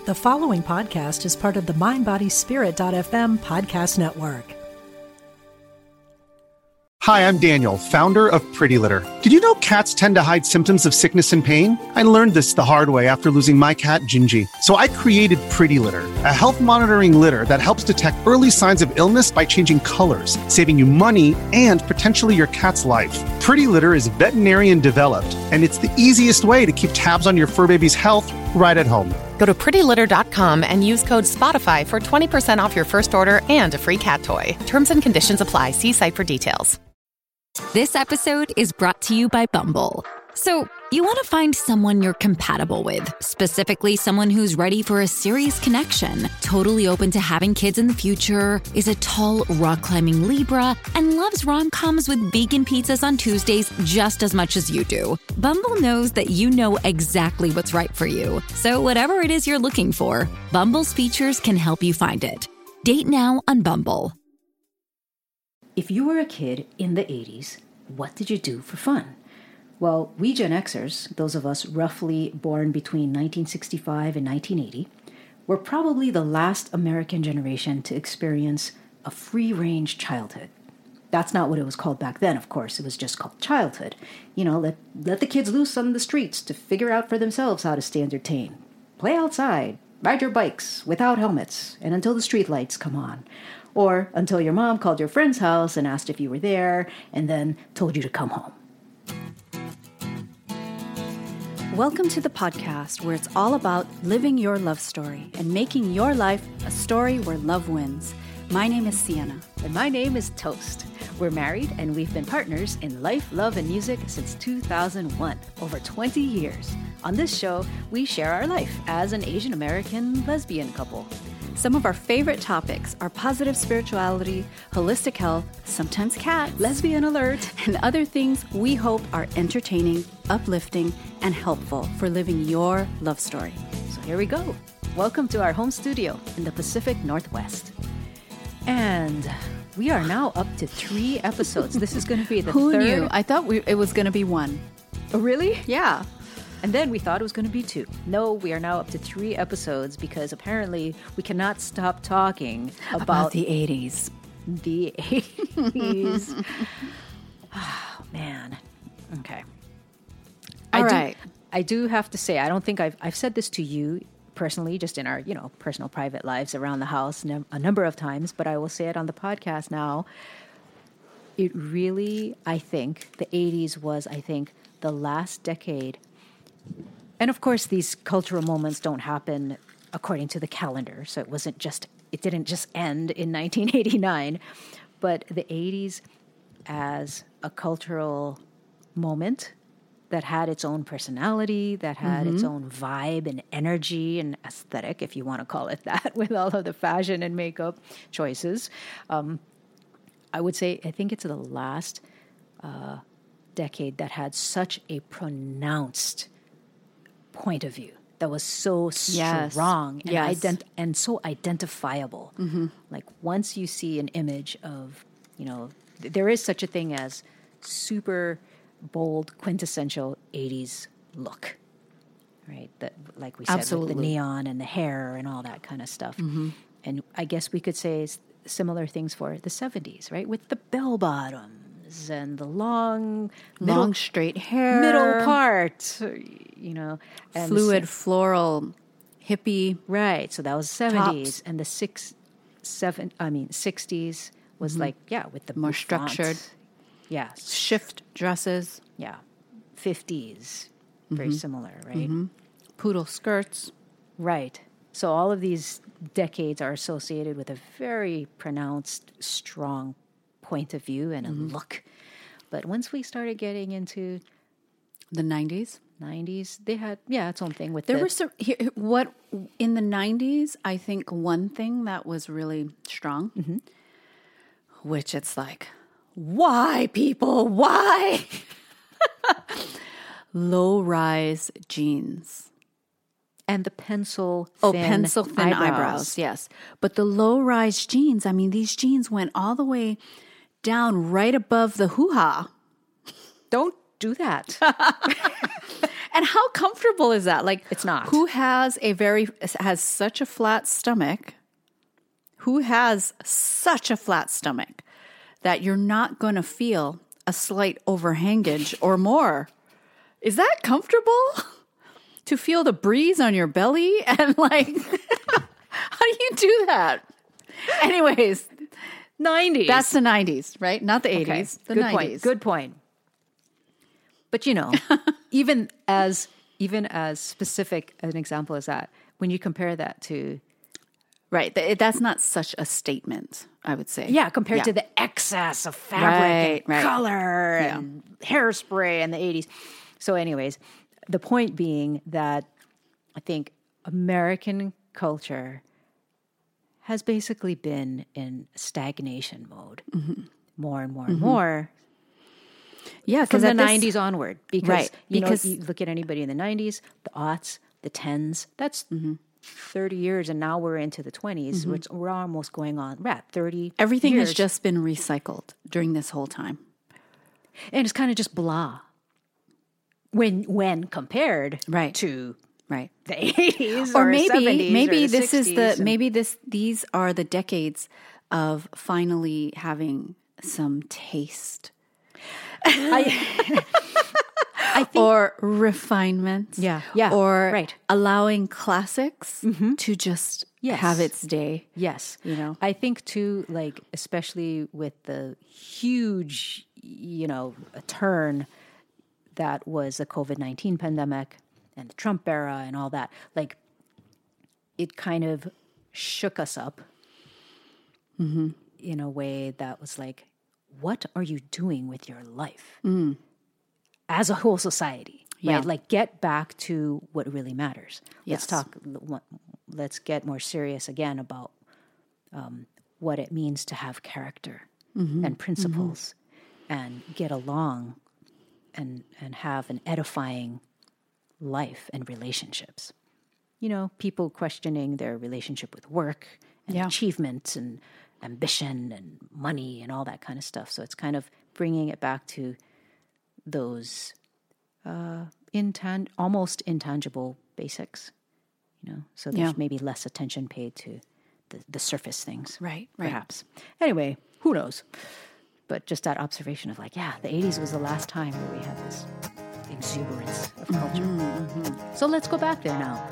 The following podcast is part of the MindBodySpirit.fm podcast network. Hi, I'm Daniel, founder of Pretty Litter. Did you know cats tend to hide symptoms of sickness and pain? I learned this the hard way after losing my cat, Gingy. So I created Pretty Litter, a health monitoring litter that helps detect early signs of illness by changing colors, saving you money and potentially your cat's life. Pretty Litter is veterinarian developed, and it's the easiest way to keep tabs on your fur baby's health right at home. Go to prettylitter.com and use code SPOTIFY for 20% off your first order and a free cat toy. Terms and conditions apply. See site for details. This episode is brought to you by Bumble. So, you want to find someone you're compatible with, specifically someone who's ready for a serious connection, totally open to having kids in the future, is a tall, rock-climbing Libra, and loves rom-coms with vegan pizzas on Tuesdays just as much as you do. Bumble knows that you know exactly what's right for you. So whatever it is you're looking for, Bumble's features can help you find it. Date now on Bumble. If you were a kid in the 80s, what did you do for fun? Well, we Gen Xers, those of us roughly born between 1965 and 1980, were probably the last American generation to experience a free-range childhood. That's not what it was called back then, of course. It was just called childhood. You know, let the kids loose on the streets to figure out for themselves how to stay entertained. Play outside, ride your bikes without helmets, and until the streetlights come on. Or until your mom called your friend's house and asked if you were there, and then told you to come home. Welcome to the podcast where it's all about living your love story and making your life a story where love wins. My name is Sienna. And my name is Toast. We're married and we've been partners in life, love, and music since 2001, over 20 years. On this show, we share our life as an Asian American lesbian couple. Some of our favorite topics are positive spirituality, holistic health, sometimes cats, lesbian alert, and other things we hope are entertaining, uplifting, and helpful for living your love story. So here we go. Welcome to our home studio in the Pacific Northwest. And we are now up to 3 episodes. This is going to be the Who third. knew? I thought it was going to be 1. Oh, really? Yeah. And then we thought it was going to be 2. No, we are now up to 3 episodes because apparently we cannot stop talking about the 80s. The 80s. Oh, man. Okay. All right. I do have to say, I don't think I've said this to you personally, just in our, personal private lives around the house a number of times, but I will say it on the podcast now. It really, I think, the 80s was, the last decade. And of course, these cultural moments don't happen according to the calendar. So it didn't just end in 1989, but the 80s as a cultural moment that had its own personality, that had its own vibe and energy and aesthetic, if you want to call it that, with all of the fashion and makeup choices. I would say, I think it's the last decade that had such a pronounced point of view that was so strong and so identifiable. Mm-hmm. Like once you see an image of, there is such a thing as super bold, quintessential 80s look, right? That, like we said, Absolutely. with the neon and the hair and all that kind of stuff. Mm-hmm. And I guess we could say similar things for the 70s, right? With the bell bottoms and the long straight hair, middle part, and fluid floral hippie. Right. So that was 70s. Tops. And the 60s was with the more font. structured. Yeah. Shift dresses. Yeah. 50s. Very similar, right? Mm-hmm. Poodle skirts. Right. So all of these decades are associated with a very pronounced, strong point of view and a look. But once we started getting into the 90s, they had its own thing with in the 90s, I think one thing that was really strong, which it's like, why people, why? Low-rise jeans. And the pencil thin eyebrows, yes. But the low-rise jeans, these jeans went all the way down right above the hoo-ha. Don't do that. And how comfortable is that? Like, It's not. Who has such a flat stomach? Who has such a flat stomach that you're not going to feel a slight overhangage or more? Is that comfortable? To feel the breeze on your belly and like, how do you do that? Anyways, 90s. that's the 90s, right? Not the 80s, Okay. the Good 90s. point. Good point. But even as specific an example as that, when you compare that to Right. That's not such a statement, I would say. compared to the excess of fabric and color and hairspray in the 80s. So anyways, the point being that I think American culture has basically been in stagnation mode more and more and more Yeah, from because the 90s onward. Because, Right, because because- you look at anybody in the 90s, the aughts, the 10s, that's 30 years, and now we're into the 20s, which we're almost going on, 30 everything years. has just been recycled during this whole time. And it's kind of just blah when compared Right. to Right. the 80s Or or maybe 70s maybe or the this is 60s and- these are the decades of finally having some taste I think or refinement. Yeah, Or right. allowing classics to just Yes. have its day. yes, I think too, like especially with the huge, a turn that was the COVID-19 pandemic and the Trump era and all that, like it kind of shook us up in a way that was like, what are you doing with your life as a whole society? Right? Yeah. Like get back to what really matters. Yes. Let's get more serious again about what it means to have character and principles and get along and have an edifying life and relationships. People questioning their relationship with work and achievement and ambition and money and all that kind of stuff. So it's kind of bringing it back to those almost intangible basics, So there's maybe less attention paid to the surface things, Right. perhaps. Anyway, who knows? But just that observation of like, the 80s was the last time where we had this exuberance of culture. So let's go back there now.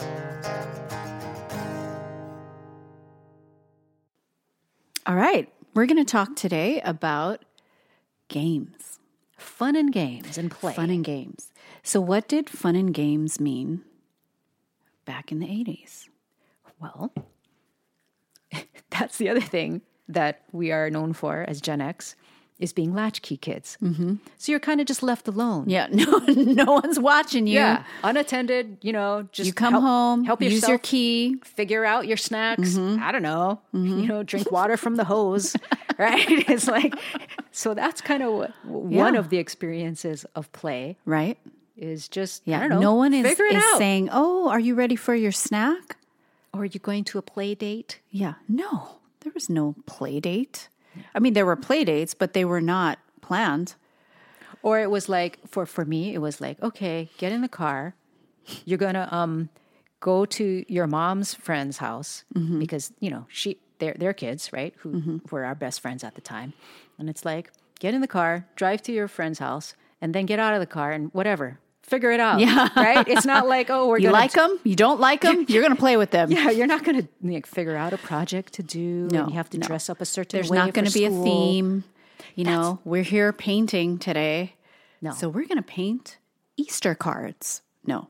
All right. We're going to talk today about games. Fun and games and play. Fun and games. So what did fun and games mean back in the 80s? Well, that's the other thing that we are known for as Gen X is being latchkey kids. Mm-hmm. So you're kind of just left alone. Yeah, no one's watching you. Yeah, unattended, just You come home, help use yourself, your key. figure out your snacks. I don't know, drink water from the hose, right? It's like, so that's kind of what one of the experiences of play, Right? is just, Yeah, I don't know, no one is figure it out. saying, oh, are you ready for your snack? Or are you going to a play date? Yeah, no, there was no play date. I mean, there were play dates, but they were not planned. Or it was like, for me, it was like, okay, get in the car. You're going to go to your mom's friend's house because, they're kids, right? Who were our best friends at the time. And it's like, get in the car, drive to your friend's house, and then get out of the car and whatever. Figure it out, right? It's not like, we're You gonna like them? You don't like them? You're going to play with them. Yeah, you're not going to figure out a project to do. No, and you have to no. dress up a certain There's way. not going to be a school. theme. We're here painting today. No. So we're going to paint Easter cards. No.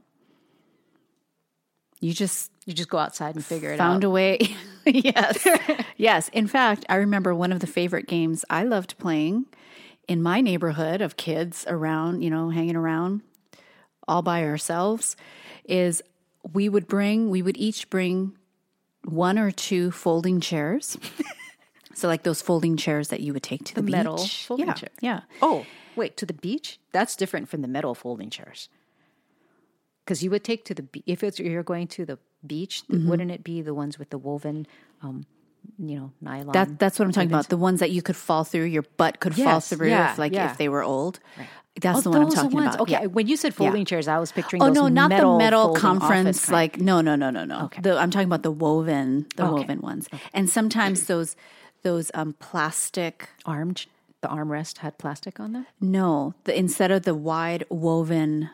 You just go outside and figure it out. found a way. Yes. Yes. In fact, I remember one of the favorite games I loved playing in my neighborhood of kids around, hanging around all by ourselves is we would each bring one or two folding chairs. So like those folding chairs that you would take to the beach. metal folding chair. Yeah. Oh, wait, to the beach? That's different from the metal folding chairs. Because you would take to the if you're going to the beach, wouldn't it be the ones with the woven nylon. That's what I'm talking about. The ones that you could fall through, your butt could fall through if they were old. Right. That's the one I'm talking about. Okay, when you said folding chairs, I was picturing not the metal conference. Like no. Okay. I'm talking about the woven ones. Okay. And sometimes those plastic the armrest had plastic on them. No, instead of the wide woven,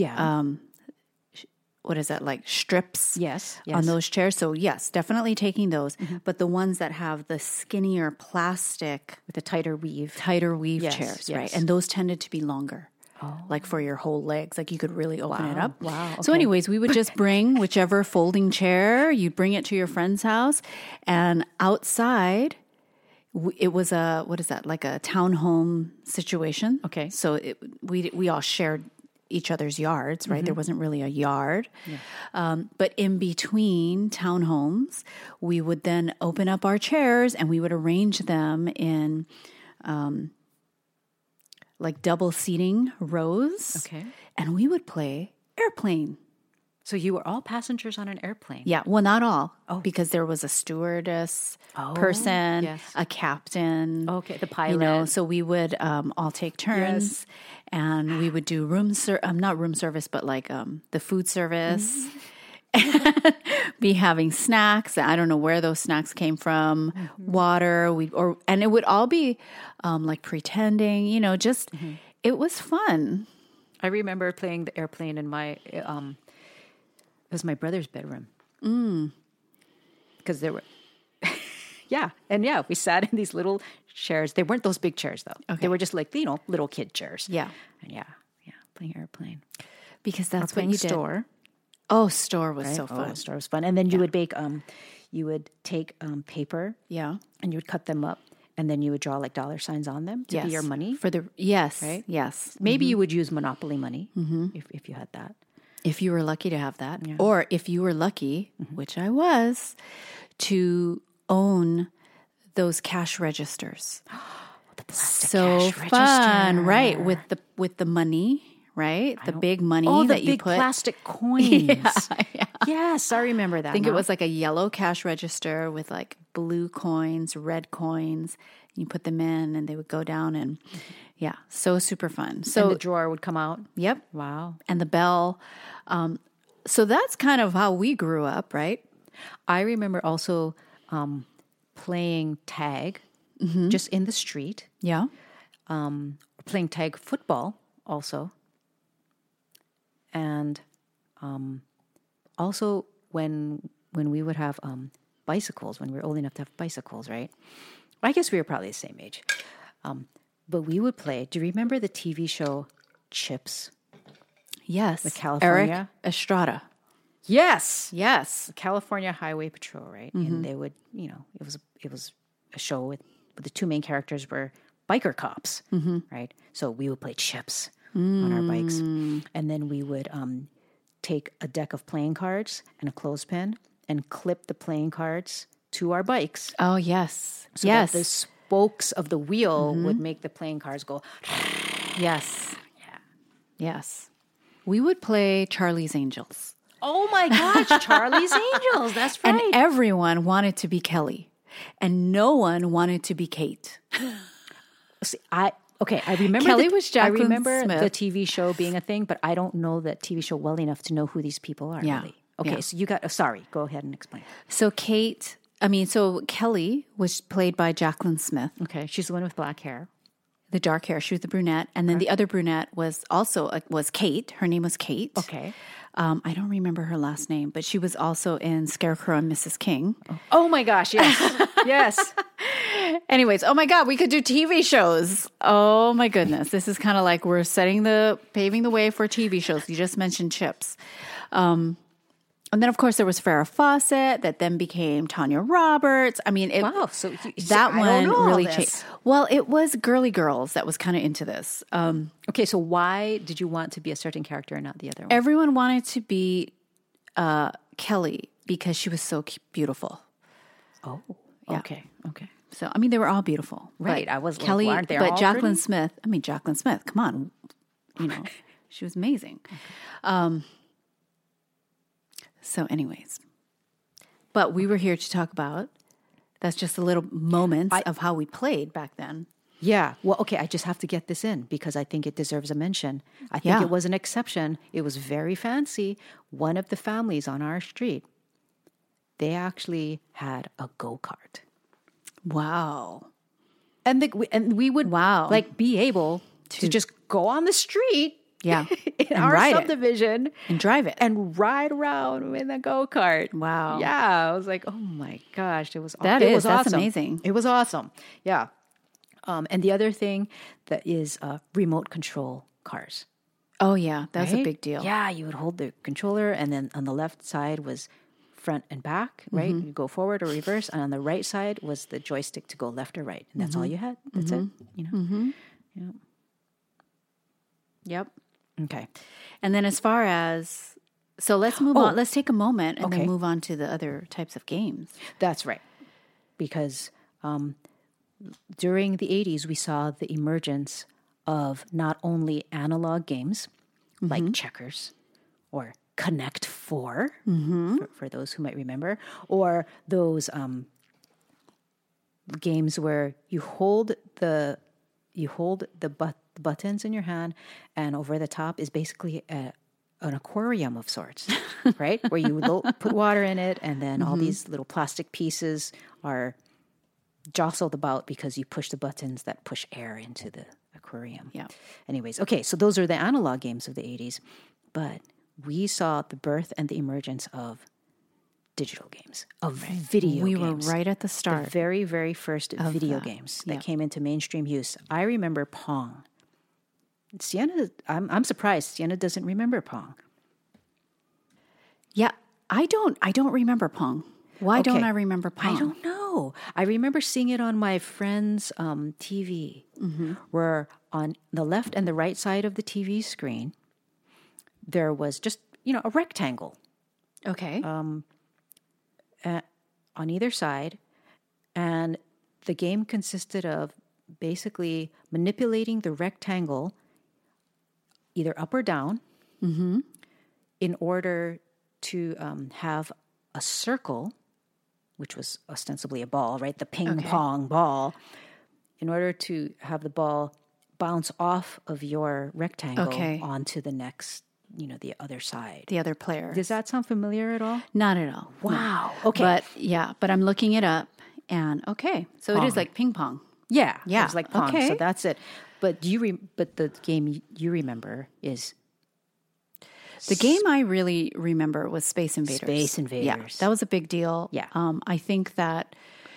what is that, like strips? Yes. On those chairs. So yes, definitely taking those. Mm-hmm. But the ones that have the skinnier plastic with a tighter weave chairs, right? And those tended to be longer. Like for your whole legs, like you could really open it up. Wow. Okay. So anyways, we would just bring whichever folding chair, you'd bring it to your friend's house, and outside it was like a townhome situation. Okay. So we all shared each other's yards, right? Mm-hmm. There wasn't really a yard. Yeah. But in between townhomes, we would then open up our chairs and we would arrange them in like double seating rows. Okay. And we would play airplane. So you were all passengers on an airplane? Yeah. Well, not all. Because there was a stewardess person, a captain. Okay, the pilot. So we would all take turns and we would do not room service, but like the food service. Mm-hmm. Be having snacks. I don't know where those snacks came from. Mm-hmm. Water. And it would all be like pretending, it was fun. I remember playing the airplane in my... it was my brother's bedroom. Because there were... we sat in these little chairs. They weren't those big chairs, though. Okay. They were just like, little kid chairs. Yeah. And playing airplane. Because that's what you did. Store. Oh, store was so fun. Store was fun. And then you would bake, you would take paper. Yeah. And you would cut them up. And then you would draw like dollar signs on them to be your money. Yes. Right? Yes. Maybe you would use Monopoly money if you had that. If you were lucky to have that. Yeah. Or if you were lucky, which I was, to own those cash registers. The plastic so cash fun, register. Right? With the money, right? The big money that you put. The big plastic coins. Yes, I remember that. I think it was like a yellow cash register with like blue coins, red coins. You put them in and they would go down and so super fun. So and the drawer would come out. Yep. Wow. And the bell. So that's kind of how we grew up, right? I remember also playing tag just in the street. Yeah. Playing tag football also. And also when we would have bicycles, when we were old enough to have bicycles, right? I guess we were probably the same age. But we would play. Do you remember the TV show Chips? Yes. The California. Eric Estrada. Yes. Yes. The California Highway Patrol, right? Mm-hmm. And they would, it was a show with the two main characters were biker cops, right? So we would play Chips on our bikes. And then we would take a deck of playing cards and a clothespin and clip the playing cards to our bikes. Oh, yes. So that the spokes of the wheel would make the playing cards go. Yes. Yeah. Yes. We would play Charlie's Angels. Oh my gosh, Charlie's Angels. That's right. And everyone wanted to be Kelly. And no one wanted to be Kate. See, I remember Kelly was Jacqueline I remember Smith. the TV show being a thing, but I don't know that TV show well enough to know who these people are really. Okay, so you got sorry, go ahead and explain. So Kelly was played by Jacqueline Smith. Okay, she's the one with black hair. The dark hair. She was the brunette. And then the other brunette was also was Kate. Her name was Kate. Okay. I don't remember her last name, but she was also in Scarecrow and Mrs. King. Oh my gosh, yes. Yes. Anyways, oh my God, we could do TV shows. Oh my goodness. This is kind of like we're paving the way for TV shows. You just mentioned Chips. And then, of course, there was Farrah Fawcett that then became Tanya Roberts. I mean, So that one really changed. changed. Well, it was Girly Girls that was kind of into this. Okay, so why did you want to be a certain character and not the other one? Everyone wanted to be Kelly because she was so beautiful. Oh, yeah. Okay. So, I mean, they were all beautiful. Right. I was Kelly, like, aren't they but all Jacqueline pretty? Smith, come on. She was amazing. Okay. So anyways, but we were here to talk about That's just the little moments of how we played back then. Yeah. Well, okay, I just have to get this in because I think it deserves a mention. I think it was an exception. It was very fancy. One of the families on our street, they actually had a go-kart. Wow. And we would like be able to just go on the street Yeah. in And our ride it. subdivision And drive it. and ride around in a go-kart. Wow. Yeah. I was like, oh my gosh, it was That's awesome. amazing. It was awesome. Yeah. And the other thing that is remote control cars. Oh, yeah. That's a right? big deal. Yeah, you would hold the controller, and then on the left side was front and back, right? You go forward or reverse, and on the right side was the joystick to go left or right, and that's all you had. That's it. You know. Yeah. Yep. Okay. And then as far as, so let's move on. Let's take a moment and Okay. then move on to the other types of games. That's right. Because during the 80s, we saw the emergence of not only analog games like checkers or Connect 4, for those who might remember, or those games where you hold the buttons in your hand, and over the top is basically an aquarium of sorts, right? Where you put water in it, and then all these little plastic pieces are jostled about because you push the buttons that push air into the aquarium. Yeah. Anyways, okay, so those are the analog games of the 80s, but we saw the birth and the emergence of digital games, of video We games. were right at the The start. very, very first video games that came into mainstream use. I remember Pong. Sienna, I'm surprised Sienna doesn't remember Pong. Yeah. I don't remember Pong. Why don't Okay. I remember Pong? I don't know. I remember seeing it on my friend's TV, where on the left and the right side of the TV screen, there was just, a rectangle Okay. on either side. And the game consisted of basically manipulating the rectangle either up or down in order to have a circle, which was ostensibly a ball, right? The ping pong ball, in order to have the ball bounce off of your rectangle onto the next, the other side. The other player. Does that sound familiar at all? Not at all. Wow. No. Okay. But I'm looking it up, and so it is like ping pong. Yeah. Yeah. It was like Pong. Okay. So that's it. But but the game you remember is The game I really remember was Space Invaders. Space Invaders. Yeah, that was a big deal. Yeah. I think that,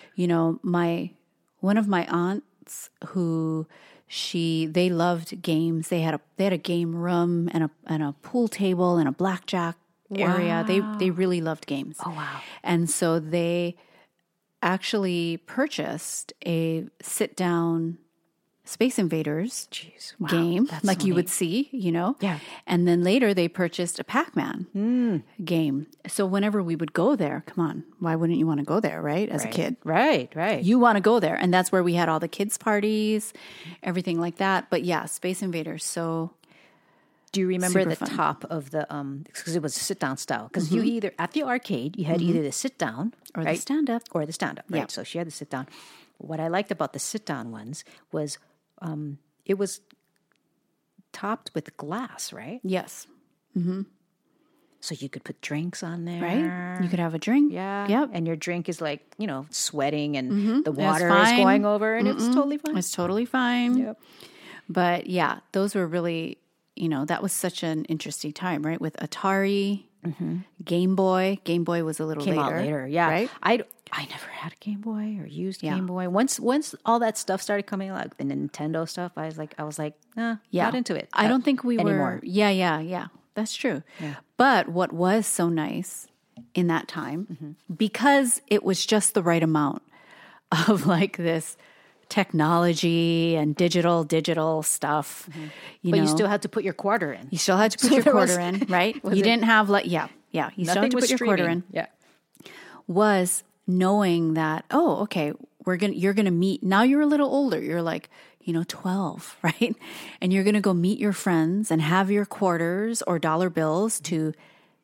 one of my aunts who they loved games. They had a game room and a pool table and a blackjack area. They really loved games. Oh, wow. And so they actually purchased a sit down Space Invaders game, that's like so you would neat. see, Yeah. And then later they purchased a Pac-Man game. So whenever we would go there, come on, why wouldn't you want to go there, right? As a kid. Right. You want to go there. And that's where we had all the kids' parties, everything like that. But yeah, Space Invaders. So Do you remember Super the fun. top of the because it was sit down style? Because you either at the arcade you had either the sit down or the stand-up. or the stand up, right? Yeah. So she had the sit down. What I liked about the sit down ones was it was topped with glass, right? Yes. So you could put drinks on there, Right? You could have a drink. Yeah. Yep. And your drink is like sweating, and the It's water is fine. going over, and it's totally fine. It's totally fine. Yep. But yeah, those were really, that was such an interesting time, right? With Atari, Game Boy. Game Boy was a little Came later. out later, yeah. Right? I never had a Game Boy or used Yeah. Game Boy. Once all that stuff started coming, like the Nintendo stuff, I was like, nah, not into it. I don't think we anymore. were. Yeah. That's true. Yeah. But what was so nice in that time, because it was just the right amount of like this technology and digital stuff, But you still had to put your quarter in. you still had to put So your there quarter was- in, right? was You it- didn't have you still had Nothing to was put your quarter in. streaming. Yeah. Was knowing that, okay, you're gonna meet, now you're a little older, you're like 12, right? And you're gonna go meet your friends and have your quarters or dollar bills to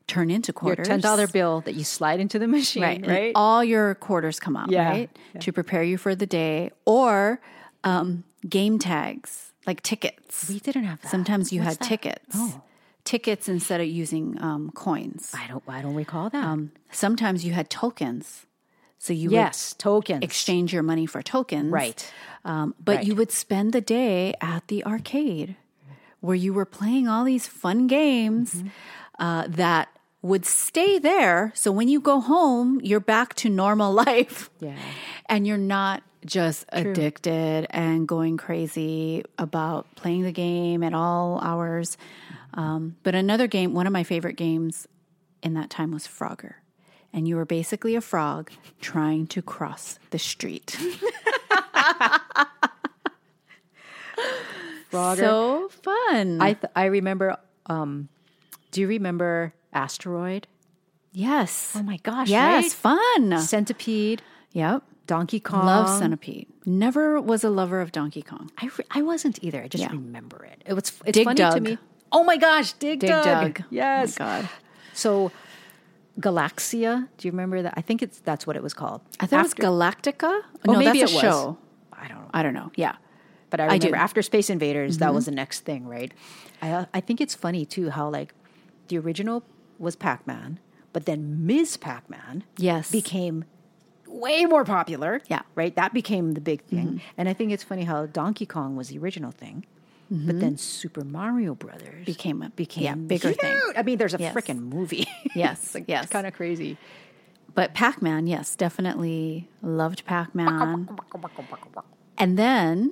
turn into quarters. Your $10 bill that you slide into the machine, Right. right? And all your quarters come out, Yeah. right? Yeah. To prepare you for the day. Or game tags, like tickets. We didn't have that. Sometimes you What's had that? tickets. Oh. Tickets instead of using coins. I don't recall that. Sometimes you had tokens. So you tokens. would exchange your money for tokens. Right. But you would spend the day at the arcade where you were playing all these fun games that would stay there. So when you go home, you're back to normal life. Yeah. And you're not just addicted and going crazy about playing the game at all hours. But another game, one of my favorite games in that time was Frogger. And you were basically a frog trying to cross the street. Frogger. So fun. I remember, do you remember Asteroid? Yes. Oh my gosh, Yes, right? fun. Centipede, Yep. Donkey Kong. Love Centipede. Never was a lover of Donkey Kong. I wasn't either. I just Yeah. remember it. It's Dig funny to Dug. me. Oh my gosh, Dig Dug. Dug. Yes. Oh my God. So Galaxia, do you remember that? I think that's what it was called. I thought it was Galactica. Oh, No, maybe that's it a was. show. I don't know. Yeah. But I I do. remember after Space Invaders, that was the next thing, right? I think it's funny too how like the original was Pac-Man, but then Ms. Pac-Man Yes. became way more popular. Yeah. Right? That became the big thing. And I think it's funny how Donkey Kong was the original thing, but then Super Mario Brothers Became a became bigger thing. huge. I mean, there's a Yes. freaking movie. Yes. It's yes. kind of crazy. But Pac-Man, yes, definitely loved Pac-Man. And then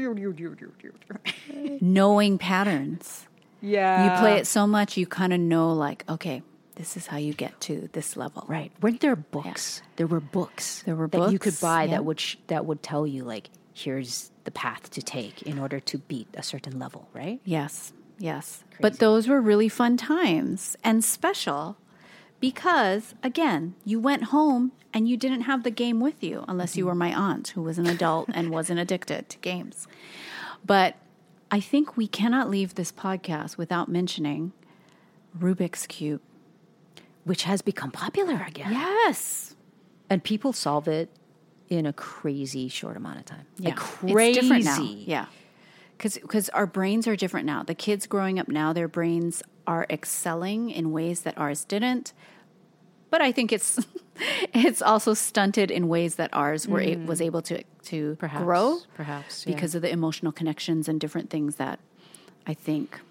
knowing patterns. Yeah. You play it so much, you kind of know, like, okay, this is how you get to this level. Right. Weren't there books? There were books. There were that you could books, buy yeah. that would tell you like here's the path to take in order to beat a certain level, right? Yes, yes. But those were really fun times and special because, again, you went home and you didn't have the game with you unless you were my aunt who was an adult and wasn't addicted to games. But I think we cannot leave this podcast without mentioning Rubik's Cube. Which has become popular again. Yes. And people solve it in a crazy short amount of time. Yeah. Like crazy. It's different now. Yeah. Because our brains are different now. The kids growing up now, their brains are excelling in ways that ours didn't. But I think it's it's also stunted in ways that ours was able to grow. Perhaps. Because of the emotional connections and different things that I think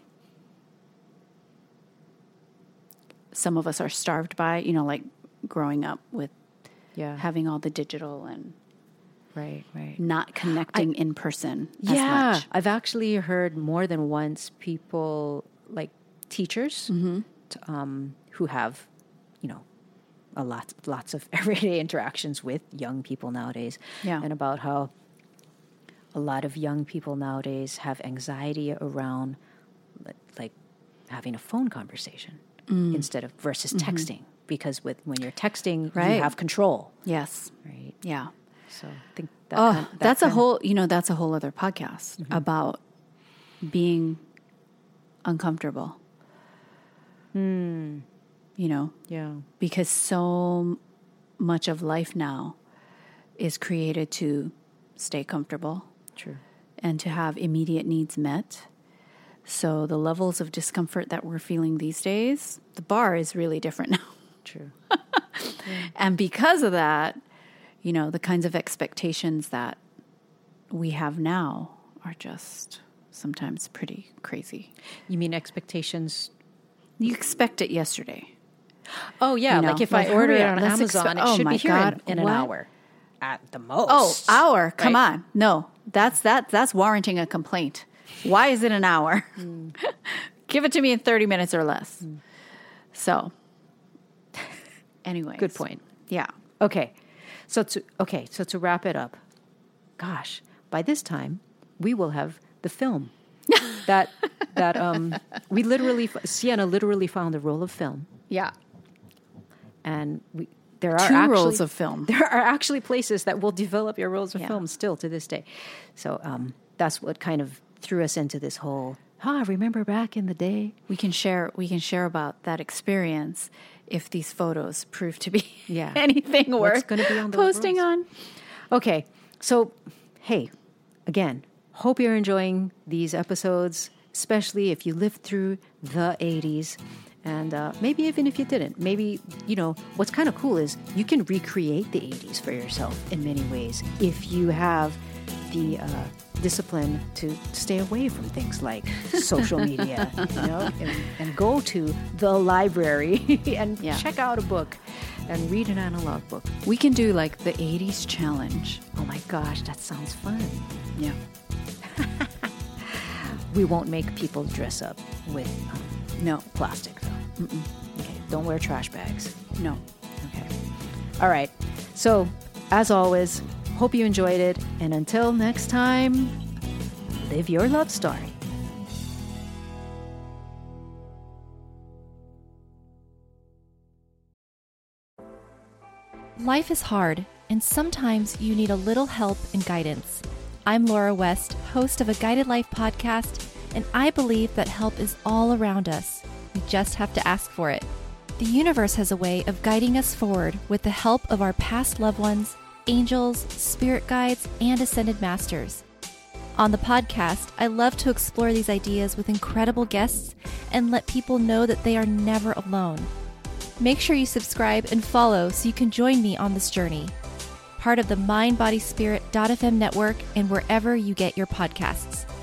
some of us are starved by, like growing up with having all the digital and right. not connecting in person as much. I've actually heard more than once people like teachers who have, lots of everyday interactions with young people nowadays. Yeah. And about how a lot of young people nowadays have anxiety around like having a phone conversation instead of versus texting. Because when you're texting, Right. you have control. Yes. Right. Yeah. So I think that That's a whole other podcast about being uncomfortable. Yeah. Because so much of life now is created to stay comfortable True. and to have immediate needs met. So the levels of discomfort that we're feeling these days, the bar is really different now. True. And because of that, the kinds of expectations that we have now are just sometimes pretty crazy. You mean expectations? You expect it yesterday. Oh, yeah. Like if I order it on Amazon, it should be here in an hour at the most. Oh, hour. Come Right. on. No, that's warranting a complaint. Why is it an hour? Give it to me in 30 minutes or less. So, anyway. Good point. Yeah. Okay. So to wrap it up, gosh, by this time we will have the film that Sienna literally found a roll of film, Yeah. and there are Two rolls of film. There are actually places that will develop your rolls of Yeah. film still to this day. So that's what kind of threw us into this whole remember back in the day? We can share about that experience if these photos prove to be anything worth gonna be on the posting worlds? on. Okay, so, hey, again, hope you're enjoying these episodes, especially if you lived through the 80s. And maybe even if you didn't, maybe, what's kind of cool is you can recreate the 80s for yourself in many ways if you have the discipline to stay away from things like social media, and go to the library and check out a book and read an analog book. We can do like the 80s challenge. Oh my gosh, that sounds fun. Yeah. We won't make people dress up with No. plastic, though. Okay, don't wear trash bags. No. Okay. All right. So, as always, hope you enjoyed it. And until next time, live your love story. Life is hard, and sometimes you need a little help and guidance. I'm Laura West, host of a Guided Life podcast, and I believe that help is all around us. We just have to ask for it. The universe has a way of guiding us forward with the help of our past loved ones, angels, spirit guides, and ascended masters. On the podcast, I love to explore these ideas with incredible guests and let people know that they are never alone. Make sure you subscribe and follow so you can join me on this journey. Part of the MindBodySpirit.fm network and wherever you get your podcasts.